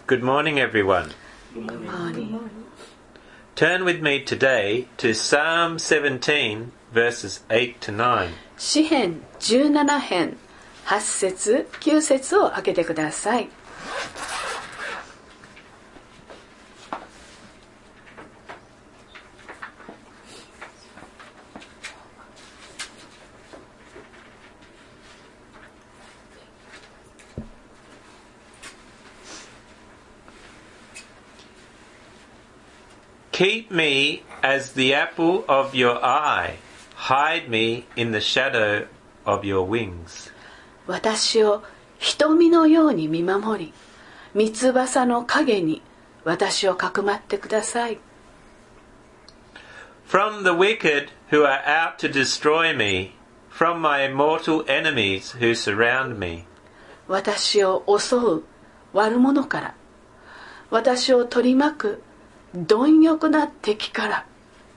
Good morning, everyone. Good morning. Turn with me today to Psalm 17, verses 8 to 9. 詩編17編8節9節を開けてください。 Keep me as the apple of your eye. Hide me in the shadow of your wings. 私を瞳のように見守り、三翼の影に私をかくまってください。 From the wicked who are out to destroy me, from my mortal enemies who surround me. 私を襲う悪者から、私を取り巻く貪欲な敵から。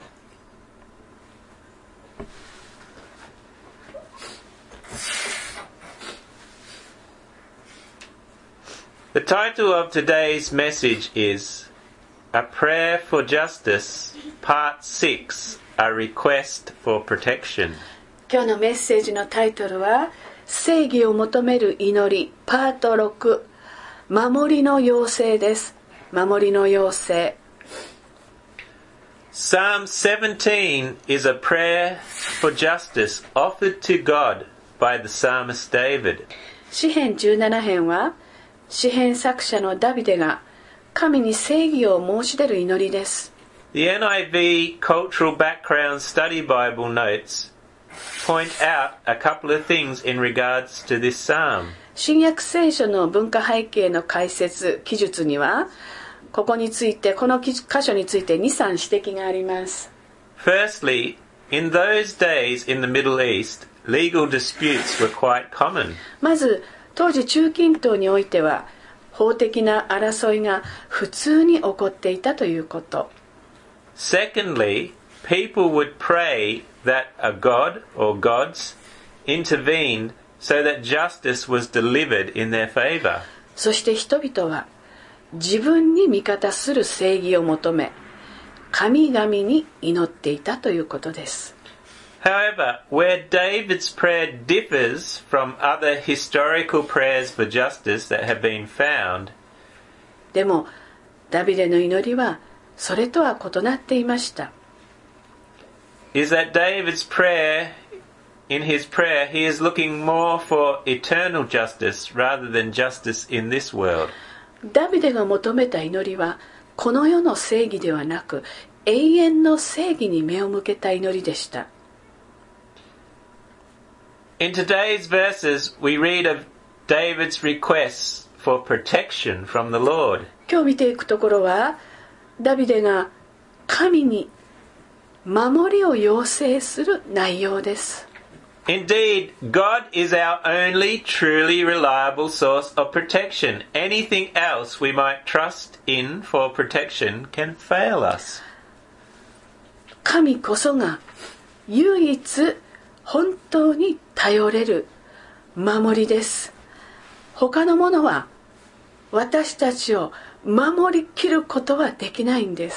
The title of today's message is A Prayer for Justice, Part 6, A Request for Protection. 今日のメッセージのタイトルは正義を求める祈りパート6、守りの要請です。守りの要請。 Psalm 17 is a prayer for justice offered to God by the psalmist David. 詩編17編は詩編作者のダビデが神に正義を申し出る祈りです。 The NIV Cultural Background Study Bible notes point out a couple of things in regards to this psalm. 新約聖書の文化背景の解説記述にはこの箇所について 2,3 指摘があります。 Firstly, in those days in the Middle East, legal disputes were quite common. まず当時中近東においては法的な争いが普通に起こっていたということ。 Secondly, people would pray that a god or gods intervened so that justice was delivered in their favor. そして人々は自分に味方する正義を求め神々に祈っていたということです。 However, where David's prayer differs from other historical prayers for justice that have been found, でもダビデの祈りはそれとは異なっていました。 is that David's prayer, in his prayer, he is looking more for eternal justice rather than justice in this world. ダビデが求めた祈りはこの世の正義ではなく永遠の正義に目を向けた祈りでした。 In today's verses, we read of David's requests for protection from the Lord. 今日見ていくところはダビデが神に守りを要請する内容です。 Indeed, God is our only truly reliable source of protection. Anything else we might trust in for protection can fail us. 神こそが唯一本当に頼れる守りです。他のものは私たちを守りきることはできないんです。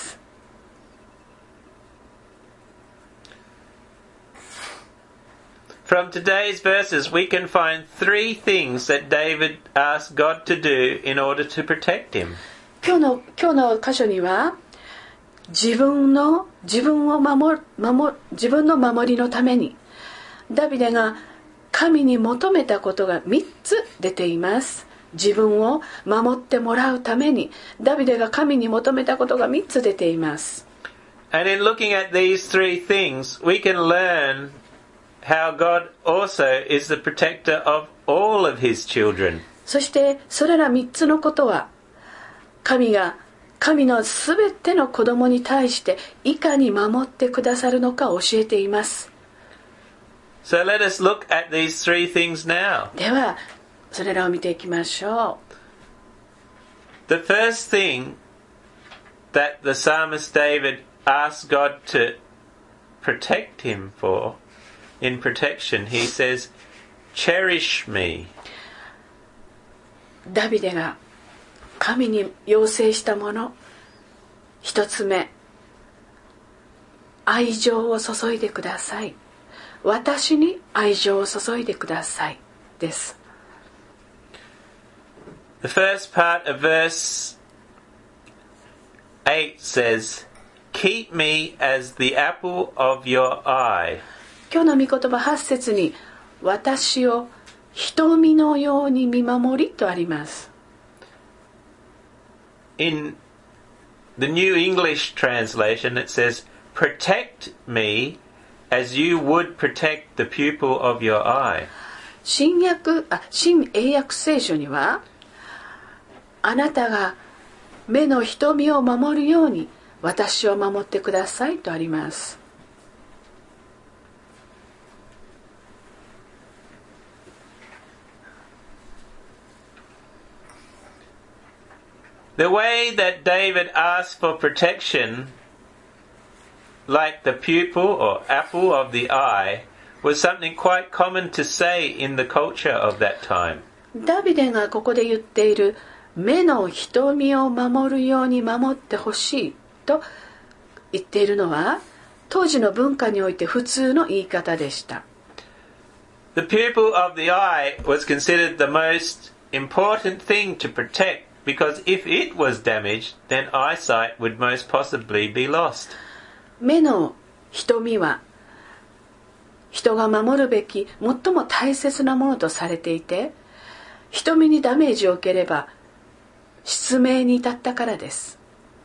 From today's verses, we can find three things that David asked God to do in order to protect him. 今日の箇所には自分の守りのためにダビデが神に求めたことが3つ出ています。自分を守ってもらうためにダビデが神に求めたことが3つ出ています。 And in looking at these three things, we can learn how God also is the protector of all of his children. そしてそれら3つのことは神のすべての子供に対していかに守ってくださるのか教えています。 So let us look at these three things now. ではそれらを見ていきましょう。 The first thing that the psalmist David asked God to protect him for, in protection, he says, cherish me. ダビデが神に要請したもの、一つ目、愛情を注いでください。私に愛情を注いでくださいです。 The first part of verse 8 says, Keep me as the apple of your eye. 今日の御言葉8節に、私を瞳のように見守りとあります。 In the New English translation it says, Protect me as you would protect the pupil of your eye. 新英訳聖書には、あなたが目の瞳を守るように私を守ってくださいとあります。 The way that David asked for protection, like the pupil or apple of the eye, was something quite common to say in the culture of that time. ダビデがここで言っている目の瞳を守るように守ってほしいと言っているのは、当時の文化において普通の言い方でした。 The pupil of the eye was considered the most important thing to protect, because if it was damaged, then eyesight would most possibly be lost. 目の瞳は人が守るべき最も大切なものとされていて、瞳にダメージを受ければ失明に至ったからです。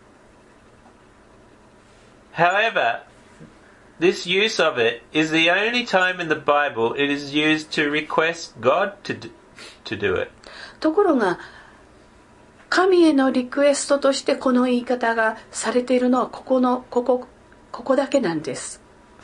However, this use of it is the only time in the Bible it is used to request God to do it. ところが神へのリクエストとしてこの言い方がされているのはここだけなんです。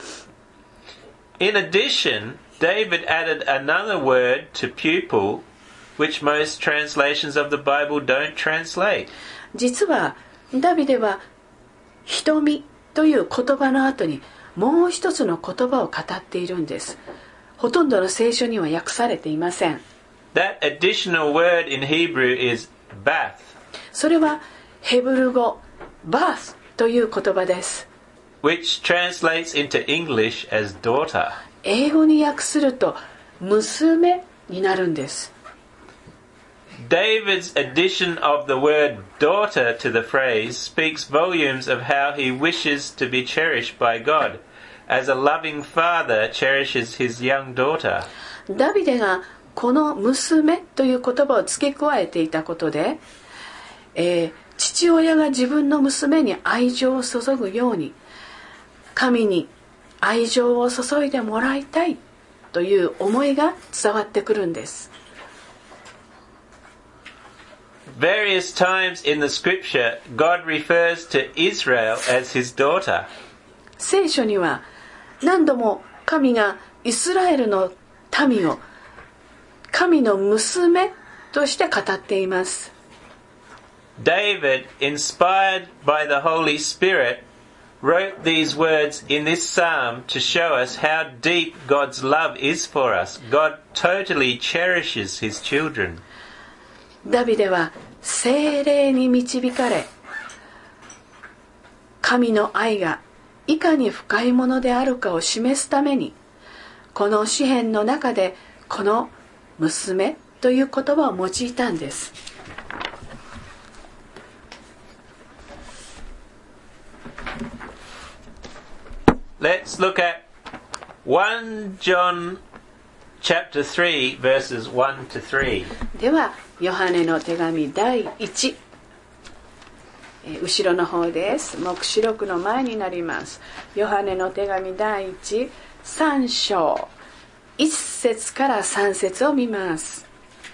In addition, David added another word to pupil, which most translations of the Bible don't translate. 実はダビデは瞳という言葉の後にもう一つの言葉を語っているんです。ほとんどの聖書には訳されていません。 That additional word in Hebrew is bath. それはヘブル語バースという言葉です。 Which translates into English as daughter. 英語に訳すると娘になるんです。 David's addition of the word daughter to the phrase speaks volumes of how he wishes to be cherished by God, as a loving father cherishes his young daughter. ダビデがこの娘という言葉を付け加えていたことで、父親が自分の娘に愛情を注ぐように神に愛情を注いでもらいたいという思いが伝わってくるんです。 Various times in the scripture, God refers to Israel as his daughter. 聖書には何度も神がイスラエルの民を神の娘として語っています。 David, inspired by the Holy Spirit, wrote these words in this psalm to show us how deep God's love is for us. God totally cherishes his children. ダビデは聖霊に導かれ、神の愛がいかに深いものであるかを示すために、この詩篇の中でこの娘という言葉を用いたんです。 Let's look at 1 John chapter 3 verses 1 to 3. ではヨハネの手紙第1、後ろの方です。黙示録の前になります。ヨハネの手紙第1、3章1節から3節を見ます。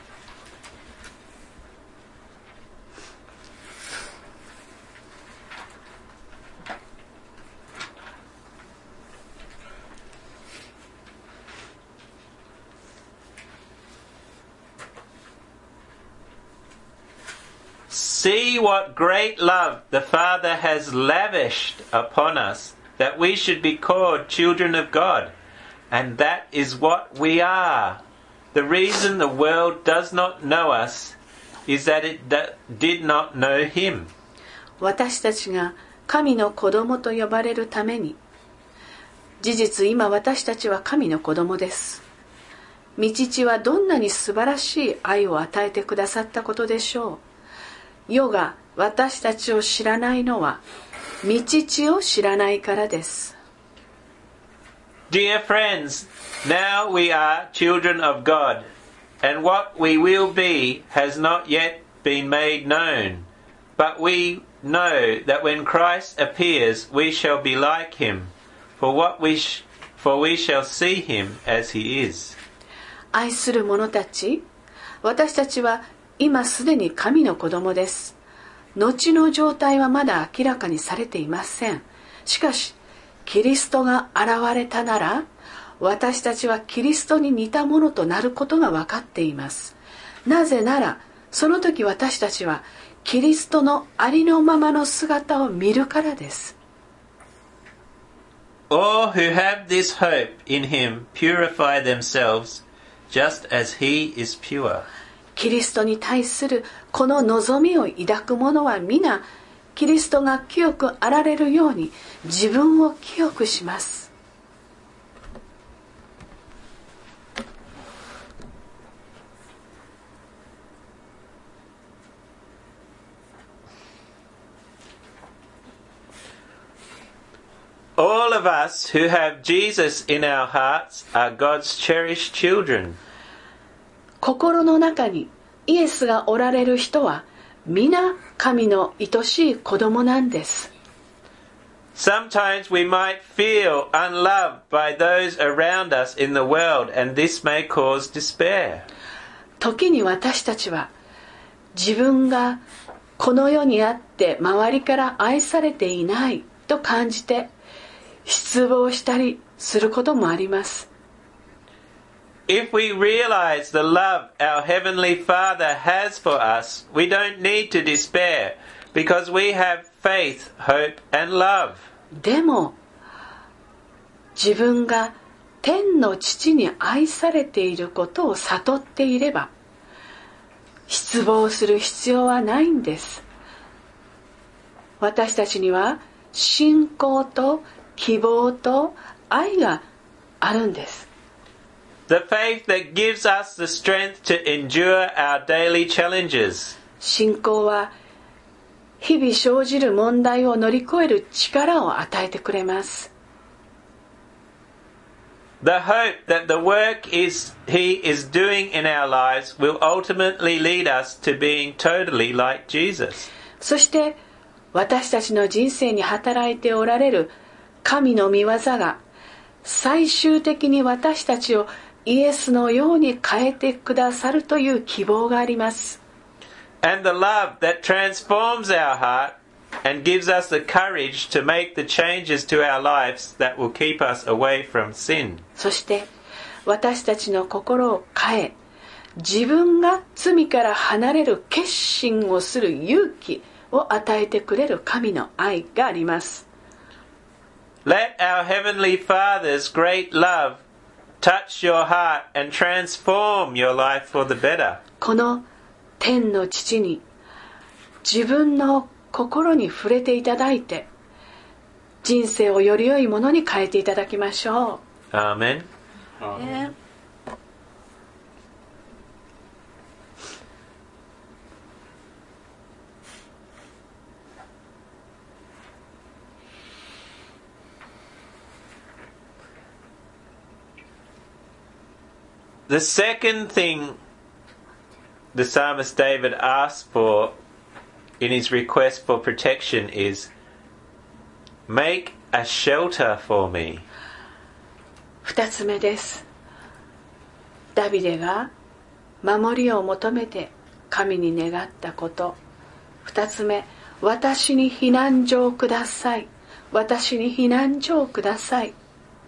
See what great love the Father has lavished upon us, that we should be called children of God. And that is what we are. The reason the world does not know us is that it did not know him. 私たちが神の子供と呼ばれるために、事実今私たちは神の子供です。御父はどんなに素晴らしい愛を与えてくださったことでしょう。世が私たちを知らないのは御父を知らないからです。 Dear friends, now we are children of God, and what we will be has not yet been made known. But we know that when Christ appears, we shall be like him, for we shall see him as he is. 愛する者たち、私たちは今すでに神の子供です。後の状態はまだ明らかにされていません。しかし、キリストが現れたなら、私たちはキリストに似たものとなることが分かっています。なぜなら、その時私たちはキリストのありのままの姿を見るからです。 All who have this hope in him purify themselves, just as he is pure. キリストに対するこの望みを抱く者は皆、キリストが清くあられるように自分を清くします。 All of us who have Jesus in our hearts are God's cherished children. 心の中にイエスがおられる人は皆神の愛しい子供なんです。 Sometimes we might feel unloved by those around us in the world, and this may cause despair. 時に私たちは自分がこの世にあって周りから愛されていないと感じて失望したりすることもあります。 If we realize the love our Heavenly Father has for us, we don't need to despair, because we have faith, hope, and love. でも、自分が天の父に愛されていることを悟っていれば、失望する必要はないんです。私たちには信仰と希望と愛があるんです。 The faith that gives us the strength to endure our daily challenges. 信仰は日々生じる問題を乗り越える力を与えてくれます。 The hope that the work He is doing in our lives will ultimately lead us to being totally like Jesus. そして私たちの人生に働いておられる神の御業が最終的に私たちをイエスのように変えてくださるという希望があります。 And the love that transforms our heart and gives us the courage to make the changes to our lives that will keep us away from sin. そして私たちの心を変え、自分が罪から離れる決心をする勇気を与えてくれる神の愛があります。 Let our Heavenly Father's great love touch your heart and transform your life for the better. この天の父に自分の心に触れていただいて、人生をより良いものに変えていただきましょう。 Amen. The second thing the psalmist David asked for in his request for protection is, make a shelter for me. 二つ目です。ダビデが守りを求めて神に願ったこと。二つ目、私に避難所をください。私に避難所をください。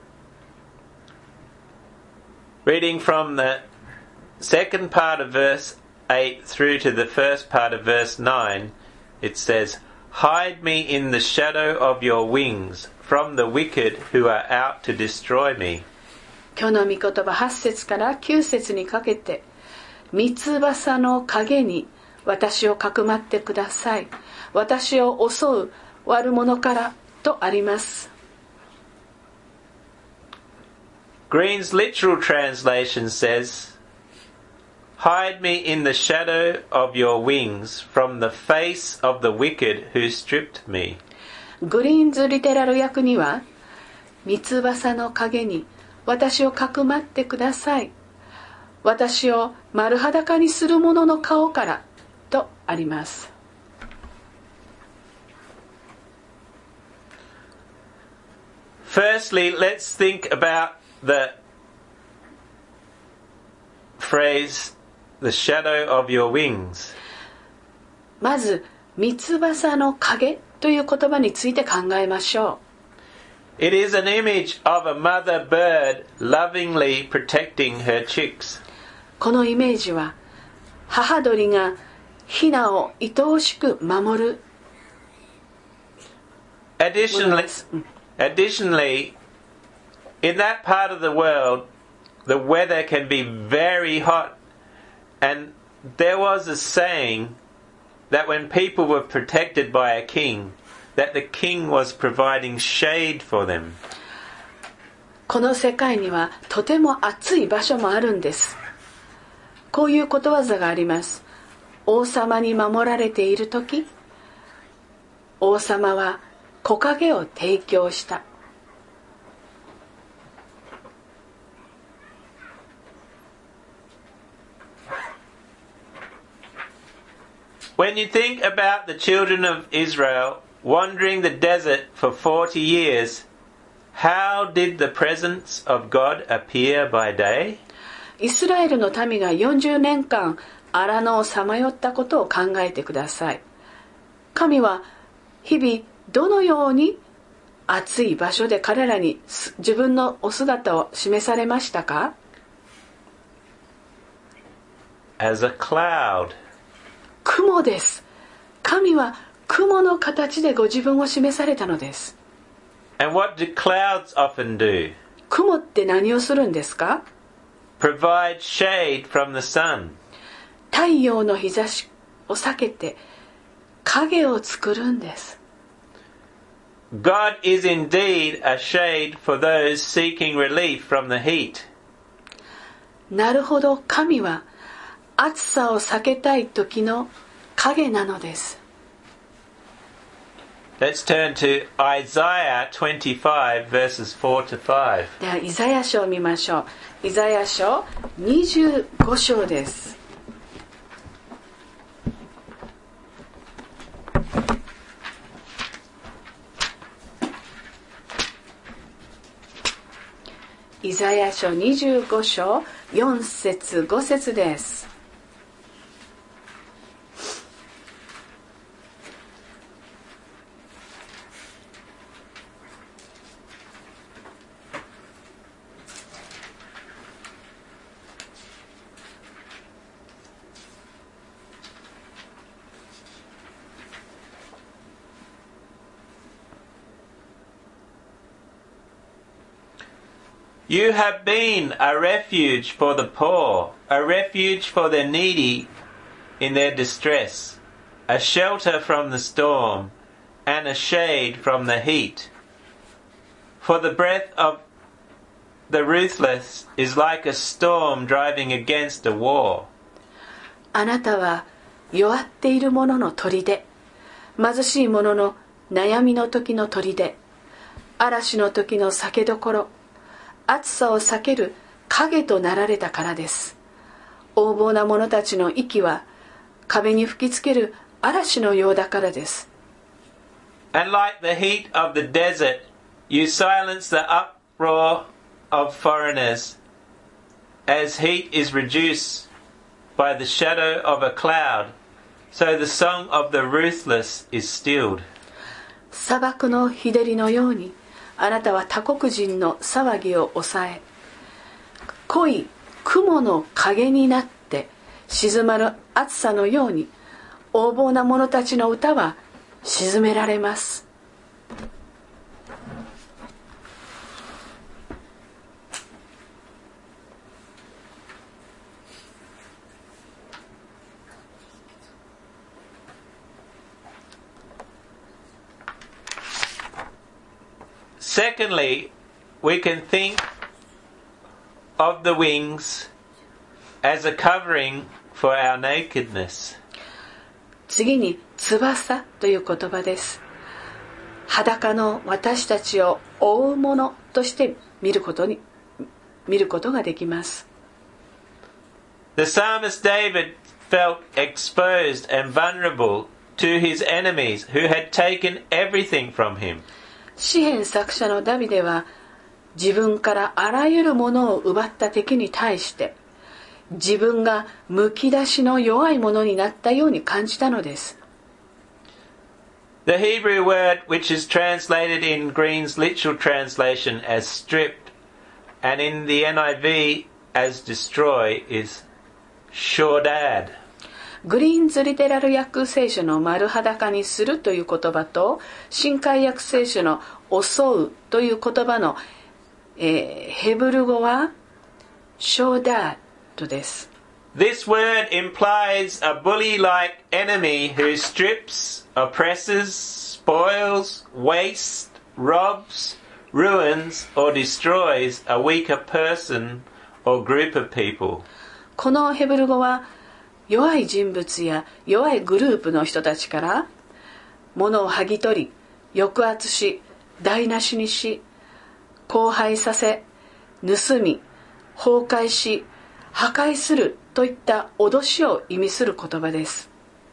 Reading from the second part of verse 8 through to the first part of verse 9, it says, Hide me in the shadow of your wings from the wicked who are out to destroy me. 今日の御言葉8節から9節にかけて、三翼の影に私をかくまってください。私を襲う悪者からとあります。 Green's literal translation says, Hide me in the shadow of your wings from the face of the wicked who stripped me. グリーンズリテラル訳には、三翼の影に私をかくまってください。私を丸裸にする者の顔からとあります。 Firstly, let's think about the phrase, the shadow of your wings. まず、三翼の影という言葉について考えましょう。It is an image of a mother bird lovingly protecting her chicks. このイメージは、母鳥がヒナを愛おしく守る。 Additionally, in that part of the world, the weather can be very hot, and there was a saying that when people were protected by a king, that the king was providing shade for them. この世界にはとても暑い場所もあるんです。こういうことわざがあります。王様に守られているとき、王様は木陰を提供した。 When you think about the children of Israel wandering the desert for 40 years, how did the presence of God appear by day? イスラエルの民が40年間荒野をさまよったことを考えてください。神は日々どのように暑い場所で彼らに自分のお姿を示されましたか？ As a cloud. 雲です。神は雲の形でご自分を示されたのです。 And what do clouds often do? 雲って何をするんですか？ Provide shade from the sun. 太陽の日差しを避けて影を作るんです。 God is indeed a shade for those seeking relief from the heat. なるほど、神は暑さを避けたい時の影なのです。 Let's turn to Isaiah 25 verses 4 to 5. ではイザヤ書を見ましょう。イザヤ書25章です。イザヤ書25章4節5節です。 You have been a refuge for the poor, a refuge for the needy in their distress, a shelter from the storm, and a shade from the heat. For the breath of the ruthless is like a storm driving against a wall. あなたは弱っている者の砦、貧しい者の悩みの時の砦、嵐の時の酒どころ、暑さを避ける影となられたからです。横暴な者たちの息は壁に吹きつける嵐のようだからです。 And like the heat of the desert, you silence the uproar of foreigners, as heat is reduced by the shadow of a cloud, so the song of the ruthless is stilled. 砂漠の日照りのように、あなたは他国人の騒ぎを抑え、濃い雲の影になって静まる暑さのように、横暴な者たちの歌は静められます。 Secondly, we can think of the wings as a covering for our nakedness. 次に翼という言葉です。裸の私たちを覆うものとして見ることができます。 The psalmist David felt exposed and vulnerable to his enemies who had taken everything from him. 詩編作者のダビデは自分からあらゆるものを奪った敵に対して自分がむき出しの弱いものになったように感じたのです。 The Hebrew word which is translated in Green's literal translation as stripped and in the NIV as destroy is shodad. グリーンズリテラル訳聖書の丸裸にするという言葉と新海訳聖書の襲うという言葉の、ヘブル語はショダードです。 This word implies a bully-like enemy who strips, oppresses, spoils, wastes, robs, ruins, or destroys a weaker person or group of people. このヘブル語は弱い人物や弱いグループの人たちから物を剥ぎ取り、抑圧し、台無しにし、荒廃させ、盗み、崩壊し、破壊するといった脅しを意味する言葉です。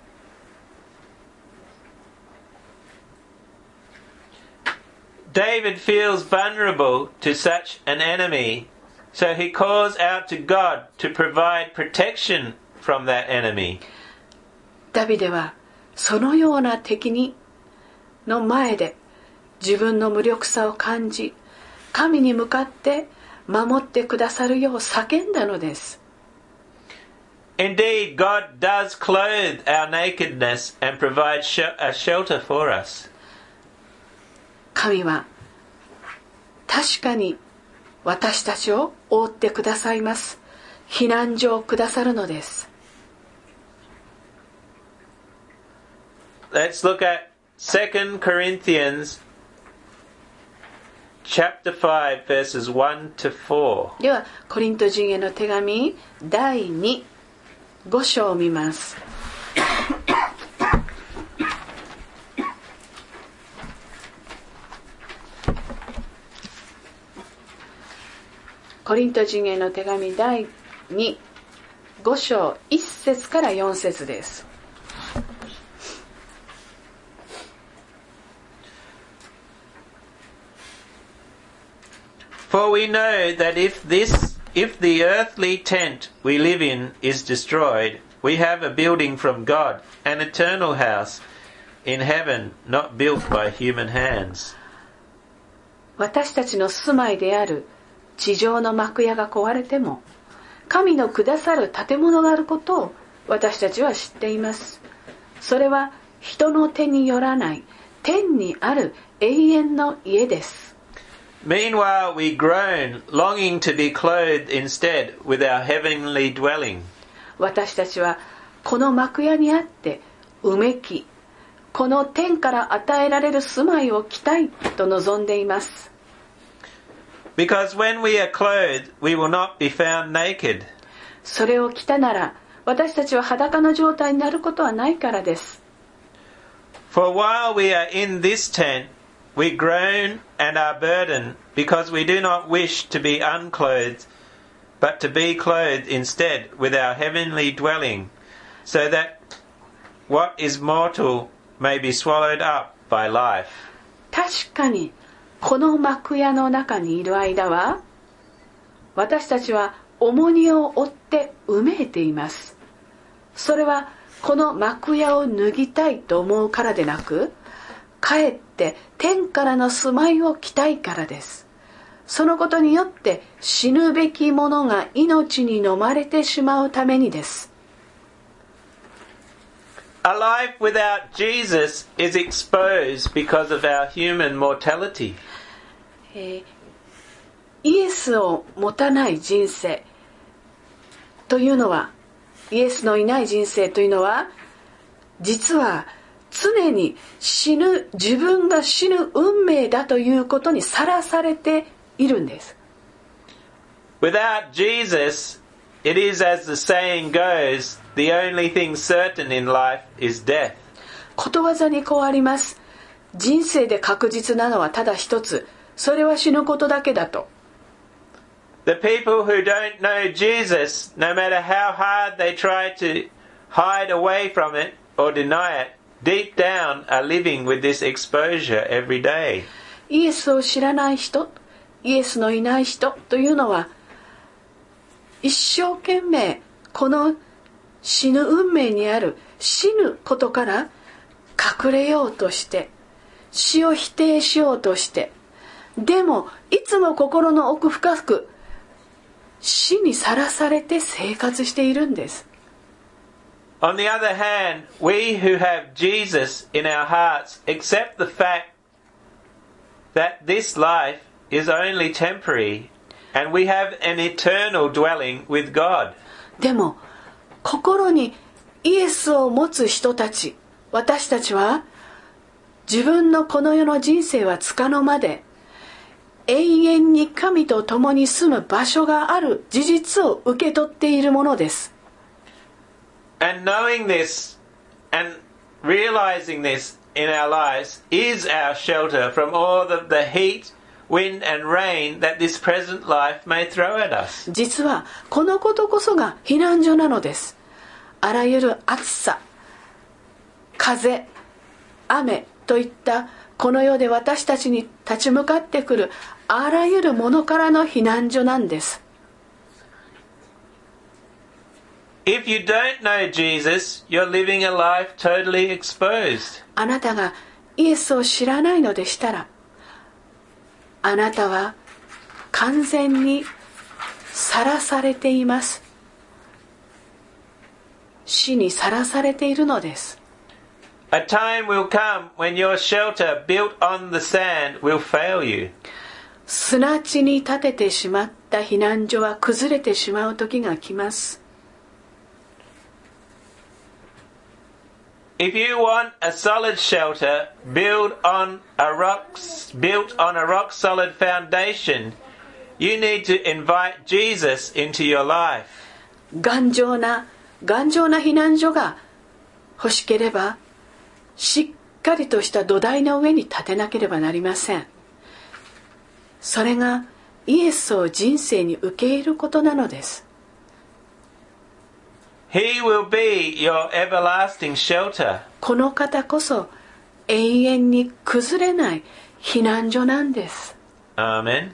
David feels vulnerable to such an enemy, so he calls out to God to provide protection from that enemy. ダビデはそのような敵の前で自分の無力さを感じ、神に向かって守ってくださるよう叫んだのです。 Indeed, God does clothe our nakedness and provide a shelter for us. 神は確かに私たちを覆ってくださいます。避難所をくださるのです。 Let's look at 2 Corinthians chapter 5 verses 1 to 4. ではコリント人への手紙第2、5章を見ます。コリント人への手紙第2、5章1節から4節です。 For we know that if the earthly tent we live in is destroyed, we have a building from God, an eternal house in heaven, not built by human hands. 私たちの住まいである地上の幕屋が壊れても、神のくださる建物があることを私たちは知っています。それは人の手によらない天にある永遠の家です。 Meanwhile, we groan, longing to be clothed instead with our heavenly dwelling. 私たちはこの幕屋にあってうめき、この天から与えられる住まいを着たいと望んでいます。 Because when we are clothed, we will not be found naked. それを着たなら、私たちは裸の状態になることはないからです。 For while we are in this tent, we groan and are burdened, because we do not wish to be unclothed, but to be clothed instead with our heavenly dwelling, so that what is mortal may be swallowed up by life. 確かに、この幕屋の中にいる間は、私たちは重荷を負ってうめいています。それはこの幕屋を脱ぎたいと思うからでなく、かえって天からの住まいを着たいからです。そのことによって死ぬべきものが命に飲まれてしまうためにです。 A life without Jesus is exposed because of our human mortality. イエスを持たない人生というのは、イエスのいない人生というのは、実は常に自分が死ぬ運命だということにさらされているんです。 Without Jesus, it is as the saying goes, the only thing certain in life is death. ことわざにこうあります。人生で確実なのはただ一つ、それは死ぬことだけだと。 The people who don't know Jesus, no matter how hard they try to hide away from it or deny it, deep down are living with this exposure every day. イエスを知らない人、イエスのいない人というのは、一生懸命この死ぬ運命にある死ぬことから隠れようとして、死を否定しようとして、でもいつも心の奥深く死にさらされて生活しているんです。 On the other hand, we who have Jesus in our hearts accept the fact that this life is only temporary and we have an eternal dwelling with God. でも心にイエスを持つ人たち、私たちは自分のこの世の人生は束の間で永遠に神と共に住む場所がある事実を受け取っているものです。 And knowing this and realizing this in our lives is our shelter from all the heat, wind and rain that this present life may throw at us. 実はこのことこそが避難所なのです。あらゆる暑さ、風、雨といったこの世で私たちに立ち向かってくるあらゆるものからの避難所なんです。 If you don't know Jesus, you're living a life totally exposed. あなたがイエスを知らないのでしたら、あなたは完全にさらされています。死にさらされているのです。 A time will come when your shelter built on the sand will fail you. 砂地に建ててしまった避難所は崩れてしまう時が来ます。 If you want a solid shelter built on a rock solid foundation, you need to invite Jesus into your life. 頑丈な避難所が欲しければ、しっかりとした土台の上に建てなければなりません。それがイエスを人生に受け入れることなのです。 He will be your everlasting shelter. この方こそ永遠に崩れない避難所なんです。 Amen.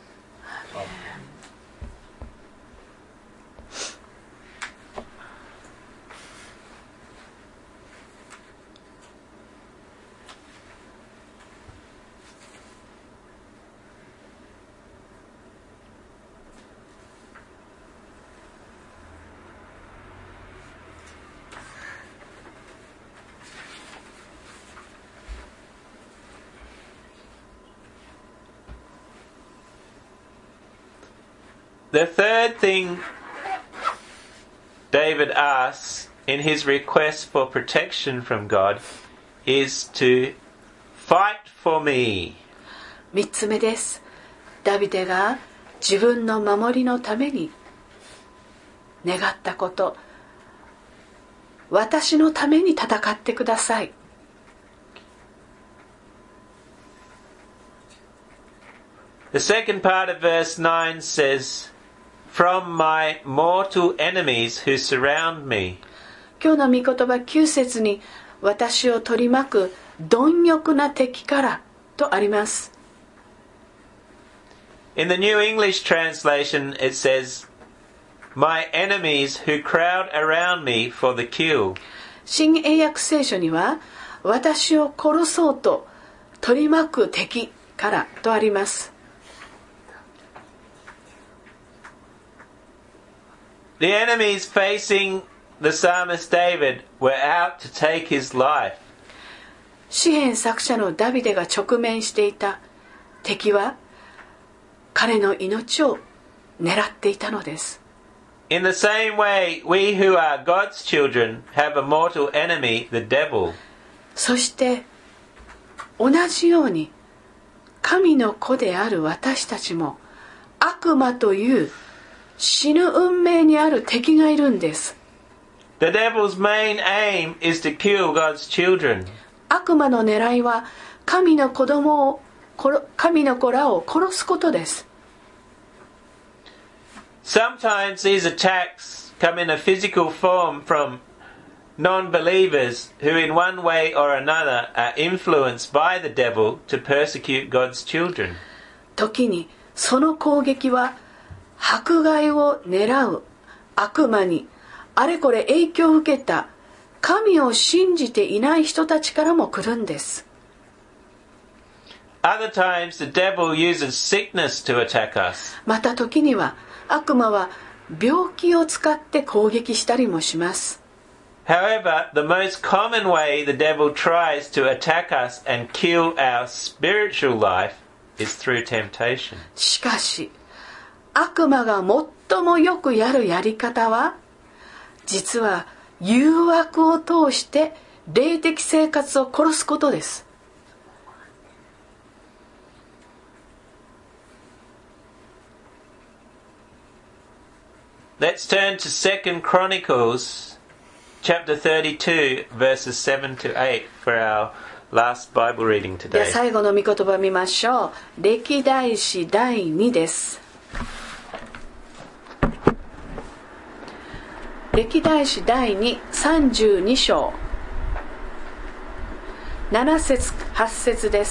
The third thing David asks in his request for protection from God is to fight for me. 3つ目です。ダビデが自分の守りのために願ったこと、私のために戦ってください。 The second part of verse 9 says,From my mortal enemies who surround me. 今日の御言葉9節に私を取り巻く貪欲な敵からとあります。 In the New English translation it says, My enemies who crowd around me for the kill. 新英訳聖書には私を殺そうと取り巻く敵からとあります。 The enemies facing the psalmist David were out to take his life. 詩編作者のダビデが直面していた敵は彼の命を狙っていたのです。 In the same way, we who are God's children have a mortal enemy, the devil. そして同じように神の子である私たちも悪魔という死ぬ運命にある敵がいるんです。 The devil's main aim is to kill God's children. 悪魔の狙いは神の子らを殺すことです。 Sometimes these attacks come in a physical form from non-believers who in one way or another are influenced by the devil to persecute God's children. 時にその攻撃は迫害を狙う悪魔にあれこれ影響を受けた神を信じていない人たちからも来るんです。 Other times the devil uses sickness to attack us. また時には悪魔は病気を使って攻撃したりもします。 However, the most common way the devil tries to attack us and kill our spiritual life is through temptation. しかし悪魔が最もよくやるやり方は実は誘惑を通して霊的生活を殺すことです。 Let's turn to 2 Chronicles chapter 32 verses 7 to 8 for our last Bible reading では today. 最後の御言葉を見ましょう。歴代史第2です。歴代史第2、32章7節8節です。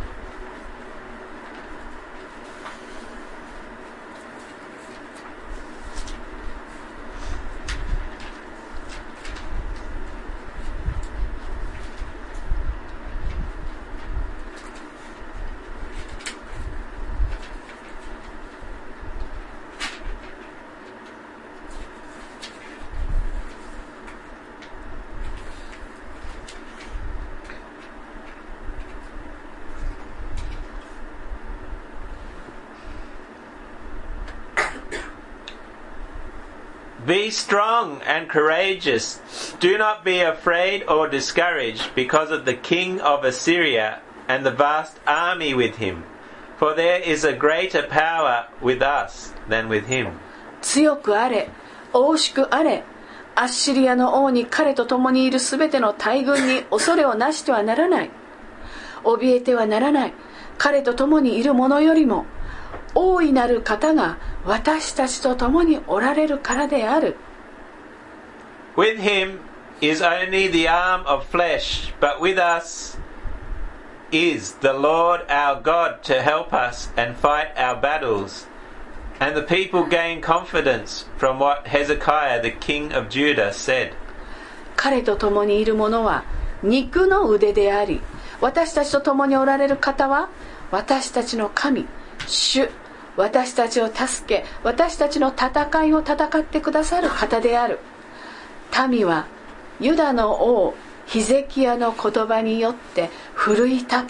Be strong and courageous. Do not be afraid or discouraged because of the king of Assyria and the vast army with him. For there is a greater power with us than with him. 強くあれ、大しくあれ、アッシリアの王に彼と共にいるすべての大軍に恐れをなしてはならない。怯えてはならない。彼と共にいる者よりも大いなる方が私たちと共におられるからである。 With him is only the arm of flesh, but with us is the Lord our God to help us and fight our battles. And the people gained confidence from what Hezekiah the king of Judah said. 彼と共にいる者は肉の腕であり、私たちと共におられる方は私たちの神、主、私たちを助け、私たちの戦いを戦ってくださる方である。民はユダの王ヒゼキヤの言葉によって奮い立った。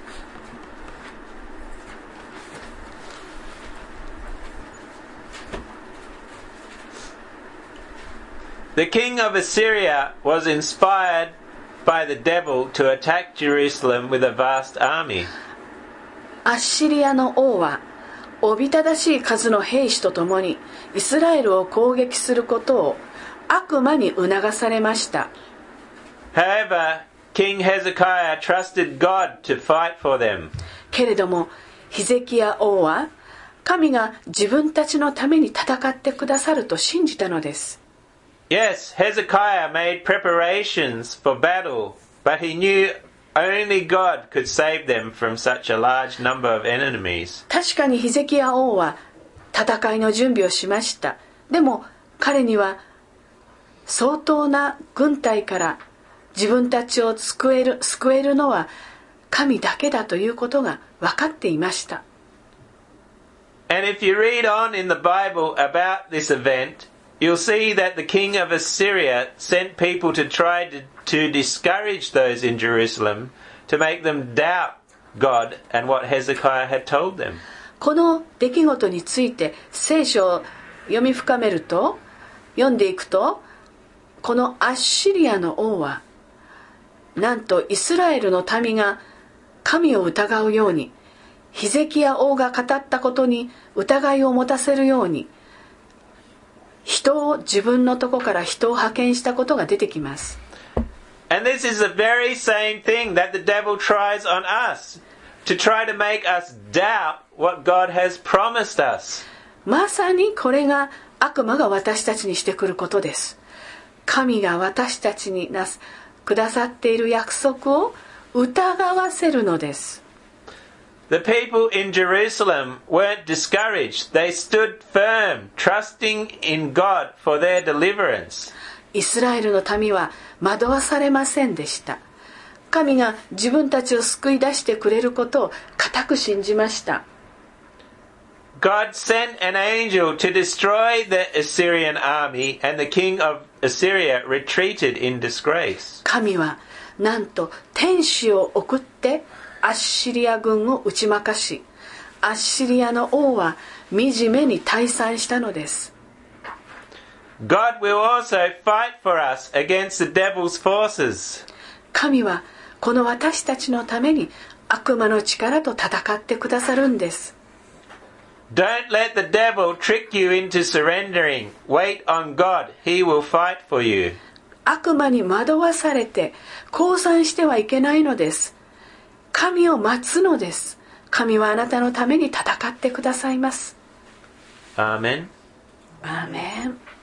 The king of Assyria was inspired by the devil to attack Jerusalem with a vast army. アッシリアの王はおびただしい数の兵士とともにイスラエルを攻撃することを悪魔に促されました。 However, King Hezekiah trusted God to fight for them. けれどもヒゼキヤ王は神が自分たちのために戦ってくださると信じたのです。 Yes, Hezekiah made preparations for battle, but he knew only God could save them from such a large number of enemies. 確かにヒゼキヤ王は戦いの準備をしました。でも彼には相当な軍隊から自分たちを救えるのは神だけだということが分かっていました。 And if you read on in the Bible about this event, you'll see that the king of Assyria sent people to try to discourage those in Jerusalem, to make them doubt God and what Hezekiah had told them. この出来事について聖書を読み深めると、読んでいくと、このアッシリアの王はなんとイスラエルの民が神を疑うように、ヒゼキヤ王が語ったことに疑いを持たせるように、自分のとこから人を派遣したことが出てきます。 And this is the very same thing that the devil tries on us, to try to make us doubt what God has promised us. まさにこれが悪魔が私たちにしてくることです。神が私たちにくださっている約束を疑わせるのです。 The people in Jerusalem weren't discouraged. They stood firm, trusting in God for their deliverance. イスラエルの民は惑わされませんでした。神が自分たちを救い出してくれることを固く信じました。 God sent an angel to destroy the Assyrian army, and the king of Assyria retreated in disgrace. 神はなんと天使を送ってアッシリア軍を打ち負かし、アッシリアの王は惨めに退散したのです。 God will also fight for us against the devil's forces. 神はこの私たちのために悪魔の力と戦ってくださるんです。 Don't let the devil trick you into surrendering. Wait on God. He will fight for you. 悪魔に惑わされて降参してはいけないのです。神を待つのです。神はあなたのために戦ってくださいます。 Amen. アーメン。